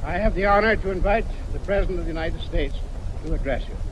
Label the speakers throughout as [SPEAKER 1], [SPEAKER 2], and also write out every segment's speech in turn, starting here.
[SPEAKER 1] I have the honor to invite the President of the United States to address you.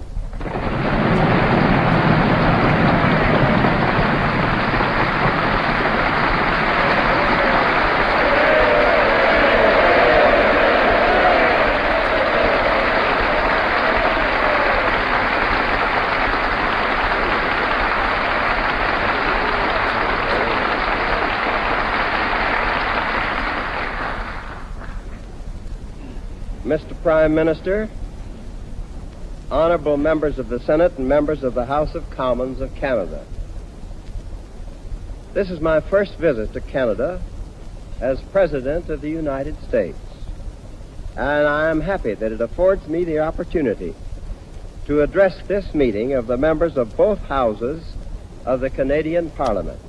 [SPEAKER 2] Mr. Prime Minister, honorable members of the Senate and members of the House of Commons of Canada. This is my first visit to Canada as President of the United States, and I am happy that it affords me the opportunity to address this meeting of the members of both houses of the Canadian Parliament.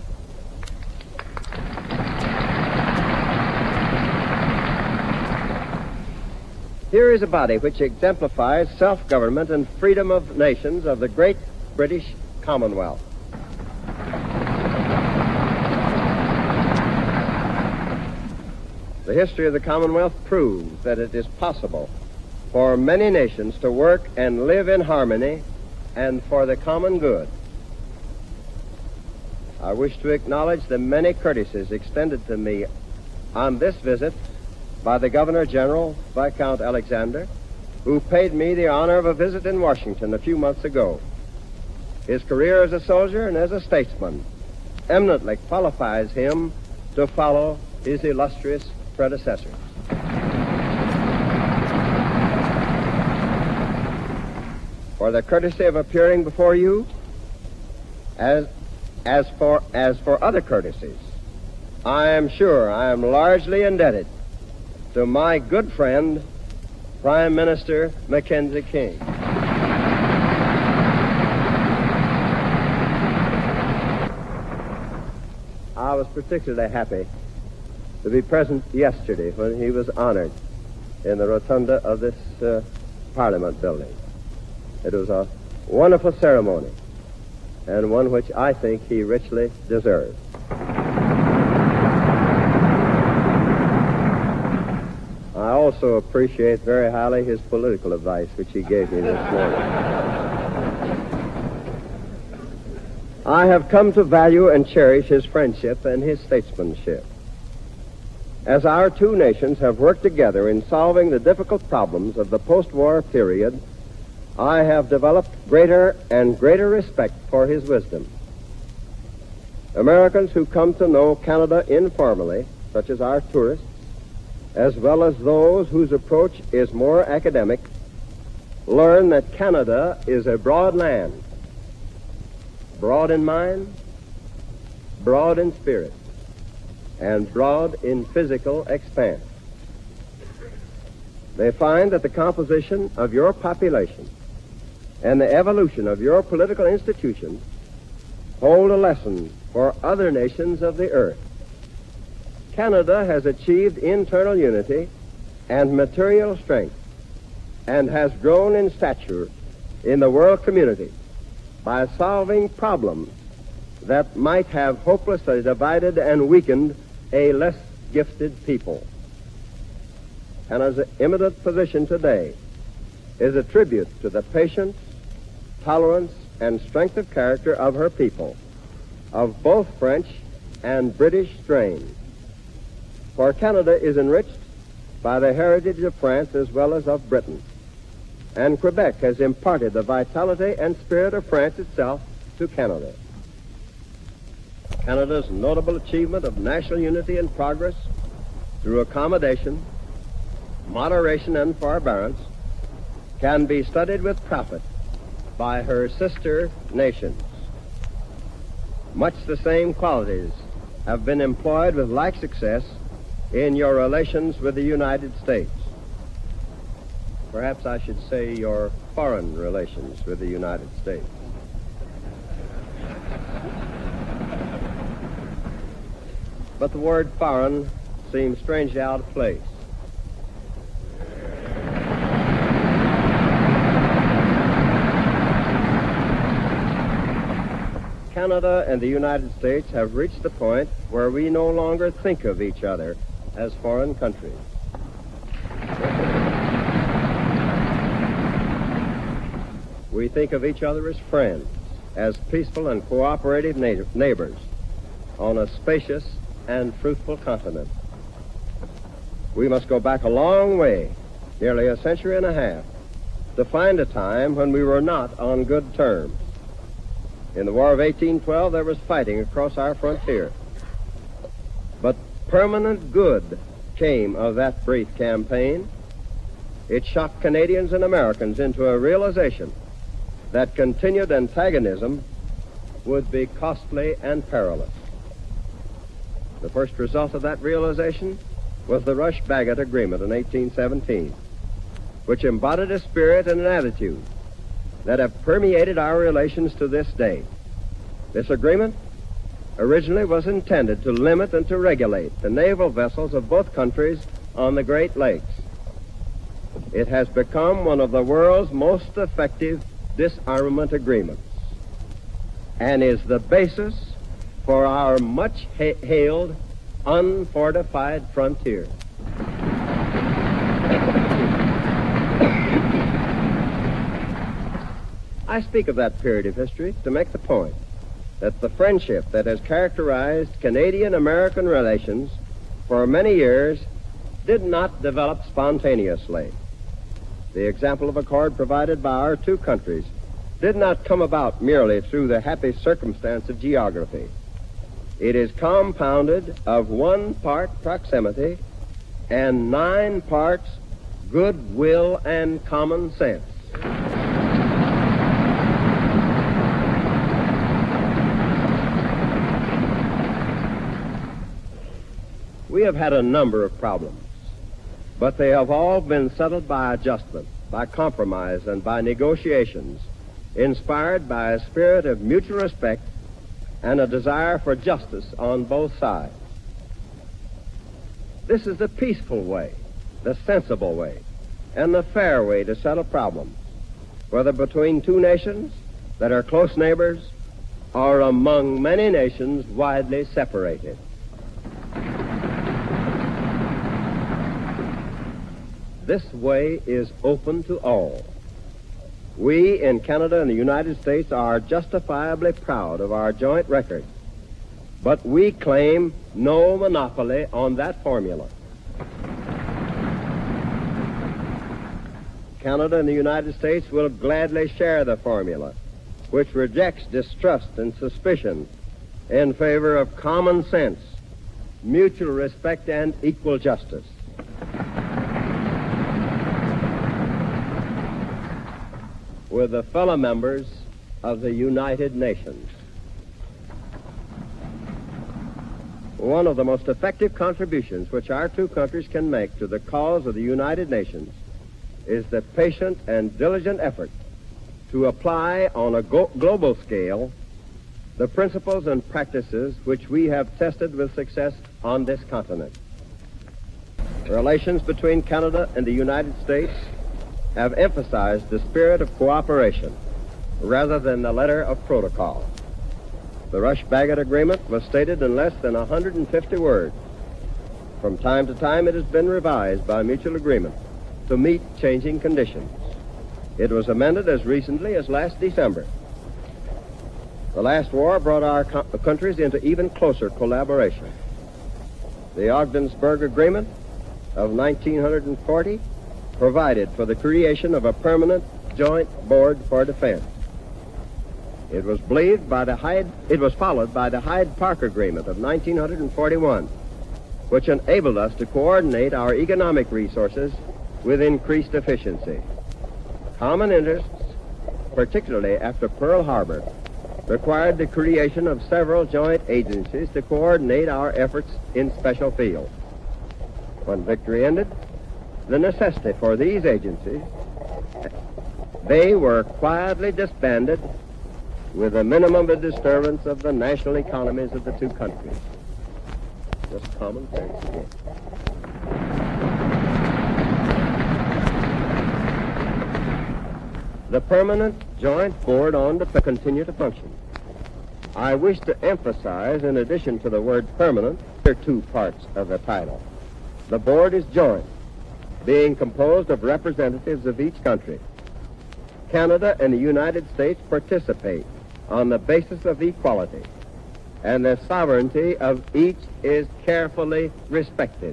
[SPEAKER 2] Here is a body which exemplifies self-government and freedom of nations of the great British Commonwealth. The history of the Commonwealth proves that it is possible for many nations to work and live in harmony and for the common good. I wish to acknowledge the many courtesies extended to me on this visit by the Governor-General, Viscount Alexander, who paid me the honor of a visit in Washington a few months ago. His career as a soldier and as a statesman eminently qualifies him to follow his illustrious predecessors. For the courtesy of appearing before you, as for other courtesies, I am sure I am largely indebted to my good friend, Prime Minister Mackenzie King. I was particularly happy to be present yesterday when he was honored in the rotunda of this Parliament building. It was a wonderful ceremony, and one which I think he richly deserved. I also appreciate very highly his political advice, which he gave me this morning. I have come to value and cherish his friendship and his statesmanship. As our two nations have worked together in solving the difficult problems of the post-war period, I have developed greater and greater respect for his wisdom. Americans who come to know Canada informally, such as our tourists, as well as those whose approach is more academic, learn that Canada is a broad land, broad in mind, broad in spirit, and broad in physical expanse. They find that the composition of your population and the evolution of your political institutions hold a lesson for other nations of the earth. Canada has achieved internal unity and material strength and has grown in stature in the world community by solving problems that might have hopelessly divided and weakened a less gifted people. Canada's eminent position today is a tribute to the patience, tolerance, and strength of character of her people, of both French and British strain. For Canada is enriched by the heritage of France as well as of Britain, and Quebec has imparted the vitality and spirit of France itself to Canada. Canada's notable achievement of national unity and progress through accommodation, moderation, and forbearance can be studied with profit by her sister nations. Much the same qualities have been employed with like success in your relations with the United States. Perhaps I should say your foreign relations with the United States. But the word foreign seems strangely out of place. Canada and the United States have reached the point where we no longer think of each other as foreign countries. we think of each other as friends, as peaceful and cooperative neighbors on a spacious and fruitful continent. We must go back a long way, nearly a century and a half, to find a time when we were not on good terms. In the War of 1812, there was fighting across our frontier. But permanent good came of that brief campaign. It shocked Canadians and Americans into a realization that continued antagonism would be costly and perilous. The first result of that realization was the Rush-Bagot Agreement in 1817, which embodied a spirit and an attitude that have permeated our relations to this day. This agreement originally was intended to limit and to regulate the naval vessels of both countries on the Great Lakes. It has become one of the world's most effective disarmament agreements and is the basis for our much hailed unfortified frontier. I speak of that period of history to make the point that the friendship that has characterized Canadian-American relations for many years did not develop spontaneously. The example of accord provided by our two countries did not come about merely through the happy circumstance of geography. It is compounded of 1 part proximity and 9 parts goodwill and common sense. We have had a number of problems, but they have all been settled by adjustment, by compromise, and by negotiations, inspired by a spirit of mutual respect and a desire for justice on both sides. This is the peaceful way, the sensible way, and the fair way to settle problems, whether between two nations that are close neighbors or among many nations widely separated. This way is open to all. We in Canada and the United States are justifiably proud of our joint record, but we claim no monopoly on that formula. Canada and the United States will gladly share the formula, which rejects distrust and suspicion in favor of common sense, mutual respect, and equal justice. With the fellow members of the United Nations. One of the most effective contributions which our two countries can make to the cause of the United Nations is the patient and diligent effort to apply on a global scale the principles and practices which we have tested with success on this continent. Relations between Canada and the United States have emphasized the spirit of cooperation rather than the letter of protocol. The Rush-Bagot Agreement was stated in less than 150 words. From time to time, it has been revised by mutual agreement to meet changing conditions. It was amended as recently as last December. The last war brought our countries into even closer collaboration. The Ogdensburg Agreement of 1940 provided for the creation of a permanent joint board for defense. It was followed by the Hyde-Park Agreement of 1941, which enabled us to coordinate our economic resources with increased efficiency. Common interests, particularly after Pearl Harbor, required the creation of several joint agencies to coordinate our efforts in special fields. When victory ended, the necessity for these agencies, they were quietly disbanded with a minimum of disturbance of the national economies of the two countries. Just common sense again. The permanent joint board on defense continue to function. I wish to emphasize, in addition to the word permanent, there are 2 parts of the title. The board is joint, being composed of representatives of each country. Canada and the United States participate on the basis of equality, and the sovereignty of each is carefully respected.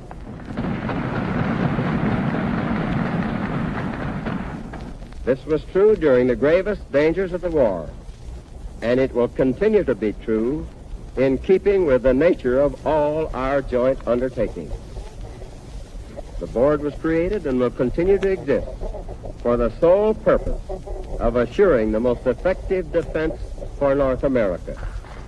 [SPEAKER 2] This was true during the gravest dangers of the war, and it will continue to be true in keeping with the nature of all our joint undertakings. The board was created and will continue to exist for the sole purpose of assuring the most effective defense for North America.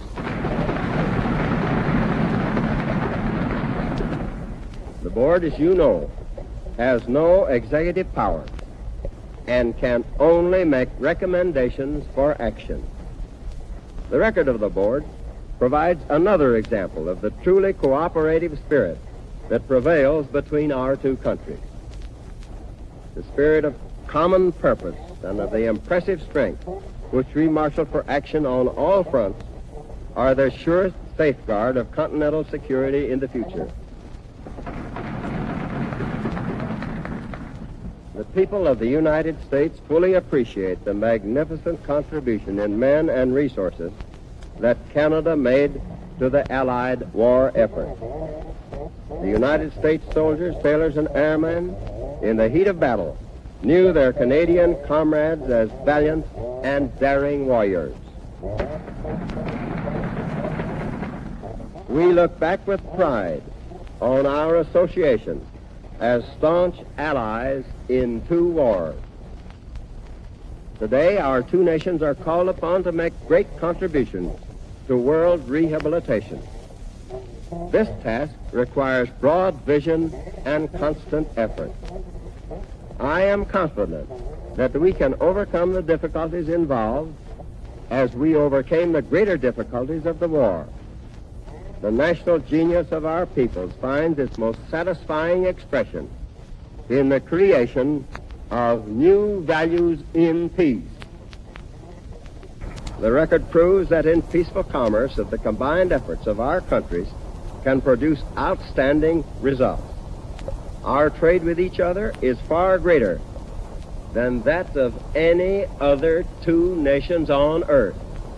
[SPEAKER 2] The board, as you know, has no executive power and can only make recommendations for action. The record of the board provides another example of the truly cooperative spirit that prevails between our two countries. The spirit of common purpose and of the impressive strength which we marshal for action on all fronts are the surest safeguard of continental security in the future. The people of the United States fully appreciate the magnificent contribution in men and resources that Canada made to the Allied war effort. The United States soldiers, sailors, and airmen, in the heat of battle, knew their Canadian comrades as valiant and daring warriors. We look back with pride on our association as staunch allies in two wars. Today, our two nations are called upon to make great contributions to world rehabilitation. This task requires broad vision and constant effort. I am confident that we can overcome the difficulties involved as we overcame the greater difficulties of the war. The national genius of our peoples finds its most satisfying expression in the creation of new values in peace. The record proves that in peaceful commerce that the combined efforts of our countries can produce outstanding results. Our trade with each other is far greater than that of any other two nations on earth.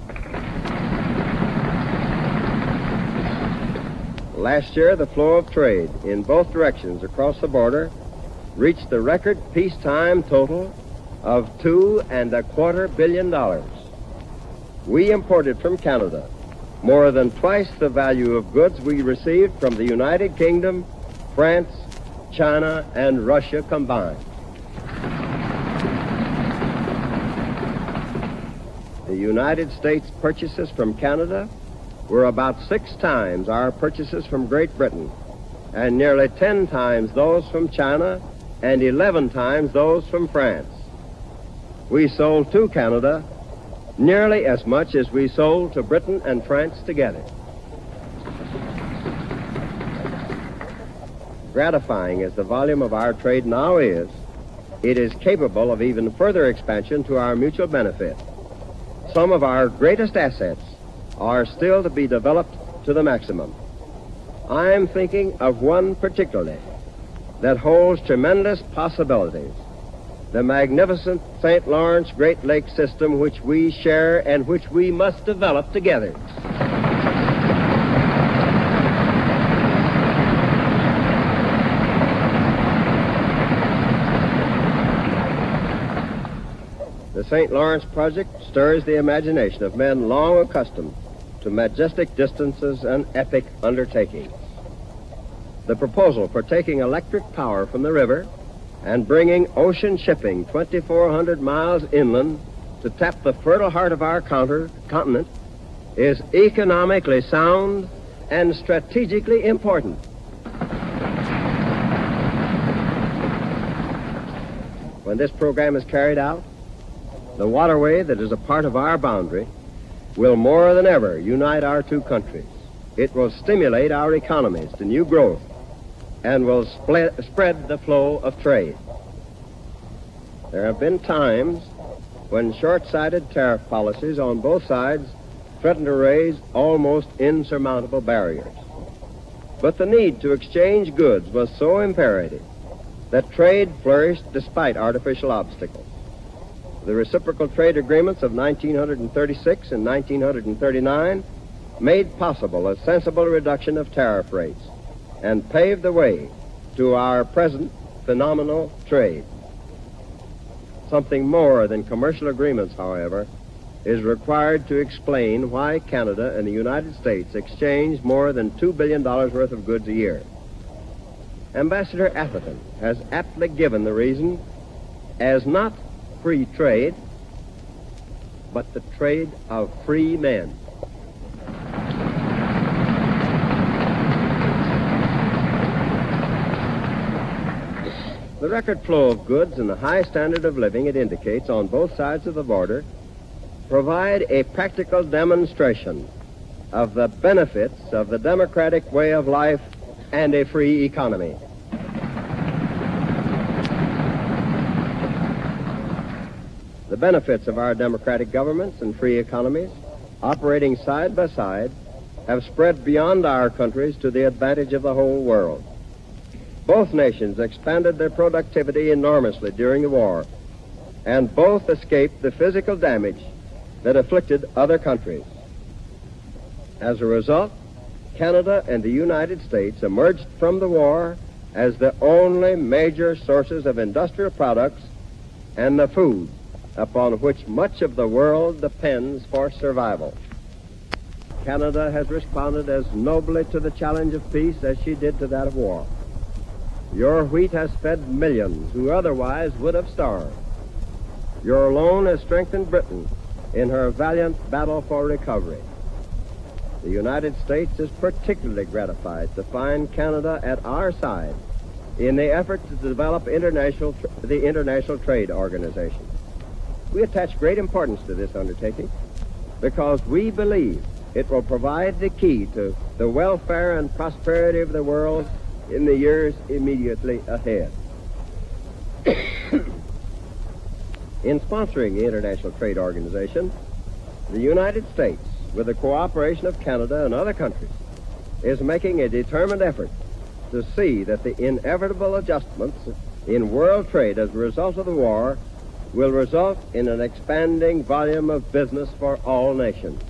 [SPEAKER 2] Last year, the flow of trade in both directions across the border reached the record peacetime total of $2.25 billion. We imported from Canada more than twice the value of goods we received from the United Kingdom, France, China, and Russia combined. The United States purchases from Canada were about 6 times our purchases from Great Britain, and nearly 10 times those from China, and 11 times those from France. We sold to Canada nearly as much as we sold to Britain and France together. Gratifying as the volume of our trade now is, it is capable of even further expansion to our mutual benefit. Some of our greatest assets are still to be developed to the maximum. I am thinking of one particularly that holds tremendous possibilities: the magnificent St. Lawrence Great Lakes system, which we share and which we must develop together. The St. Lawrence project stirs the imagination of men long accustomed to majestic distances and epic undertakings. The proposal for taking electric power from the river and bringing ocean shipping 2,400 miles inland to tap the fertile heart of our continent is economically sound and strategically important. When this program is carried out, the waterway that is a part of our boundary will more than ever unite our two countries. It will stimulate our economies to new growth and will spread the flow of trade. There have been times when short-sighted tariff policies on both sides threatened to raise almost insurmountable barriers. But the need to exchange goods was so imperative that trade flourished despite artificial obstacles. The reciprocal trade agreements of 1936 and 1939 made possible a sensible reduction of tariff rates and paved the way to our present phenomenal trade. Something more than commercial agreements, however, is required to explain why Canada and the United States exchange more than $2 billion worth of goods a year. Ambassador Atherton has aptly given the reason as not free trade, but the trade of free men. The record flow of goods and the high standard of living it indicates on both sides of the border provide a practical demonstration of the benefits of the democratic way of life and a free economy. The benefits of our democratic governments and free economies, operating side by side, have spread beyond our countries to the advantage of the whole world. Both nations expanded their productivity enormously during the war, and both escaped the physical damage that afflicted other countries. As a result, Canada and the United States emerged from the war as the only major sources of industrial products and the food upon which much of the world depends for survival. Canada has responded as nobly to the challenge of peace as she did to that of war. Your wheat has fed millions who otherwise would have starved. Your loan has strengthened Britain in her valiant battle for recovery. The United States is particularly gratified to find Canada at our side in the effort to develop the International Trade Organization. We attach great importance to this undertaking because we believe it will provide the key to the welfare and prosperity of the world in the years immediately ahead. In sponsoring the International Trade Organization, the United States, with the cooperation of Canada and other countries, is making a determined effort to see that the inevitable adjustments in world trade as a result of the war will result in an expanding volume of business for all nations.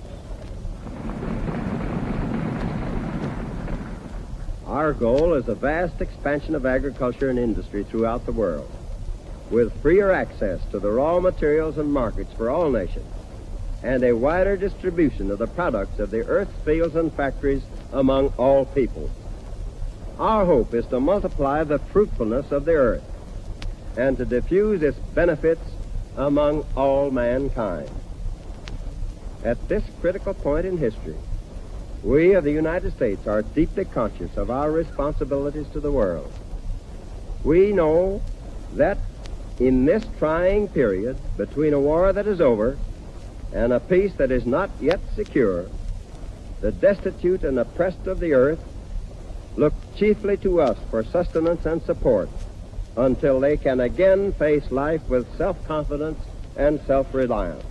[SPEAKER 2] Our goal is a vast expansion of agriculture and industry throughout the world, with freer access to the raw materials and markets for all nations, and a wider distribution of the products of the earth's fields and factories among all peoples. Our hope is to multiply the fruitfulness of the earth and to diffuse its benefits among all mankind. At this critical point in history, we of the United States are deeply conscious of our responsibilities to the world. We know that in this trying period between a war that is over and a peace that is not yet secure, the destitute and oppressed of the earth look chiefly to us for sustenance and support until they can again face life with self-confidence and self-reliance.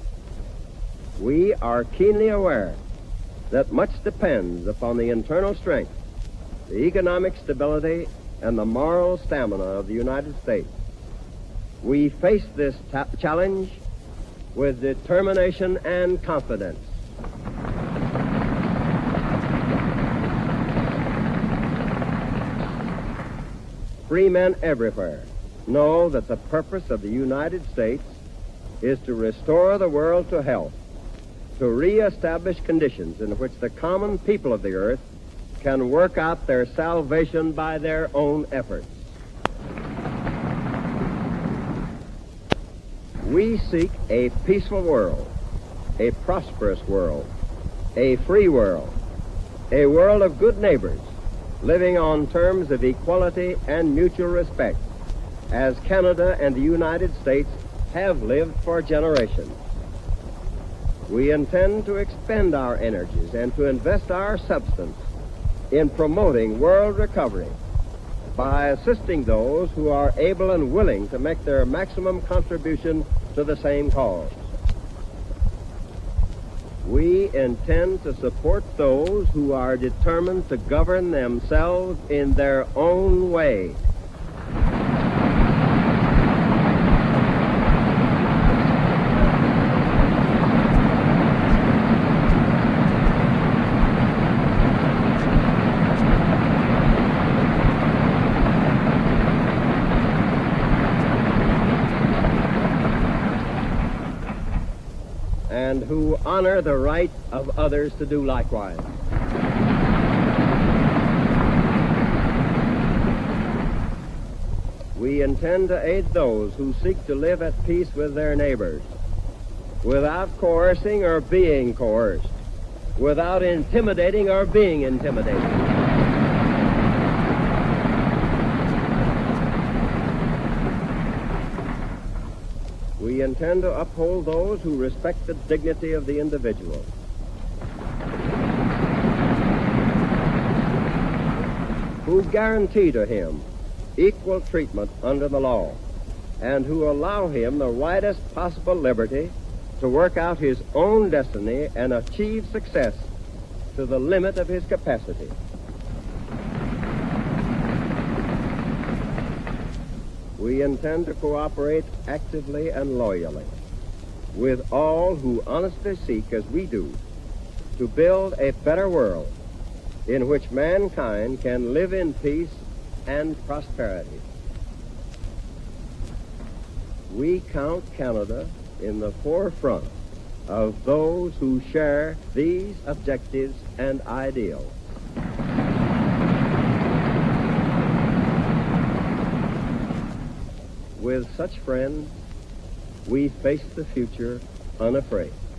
[SPEAKER 2] We are keenly aware that much depends upon the internal strength, the economic stability, and the moral stamina of the United States. We face this challenge with determination and confidence. Free men everywhere know that the purpose of the United States is to restore the world to health, to reestablish conditions in which the common people of the earth can work out their salvation by their own efforts. We seek a peaceful world, a prosperous world, a free world, a world of good neighbors, living on terms of equality and mutual respect, as Canada and the United States have lived for generations. We intend to expend our energies and to invest our substance in promoting world recovery by assisting those who are able and willing to make their maximum contribution to the same cause. We intend to support those who are determined to govern themselves in their own way. and who honor the right of others to do likewise. We intend to aid those who seek to live at peace with their neighbors, without coercing or being coerced, without intimidating or being intimidated. We intend to uphold those who respect the dignity of the individual. Who guarantee to him equal treatment under the law, and who allow him the widest possible liberty to work out his own destiny and achieve success to the limit of his capacity. We intend to cooperate actively and loyally with all who honestly seek, as we do, to build a better world in which mankind can live in peace and prosperity. We count Canada in the forefront of those who share these objectives and ideals. With such friends, we face the future unafraid.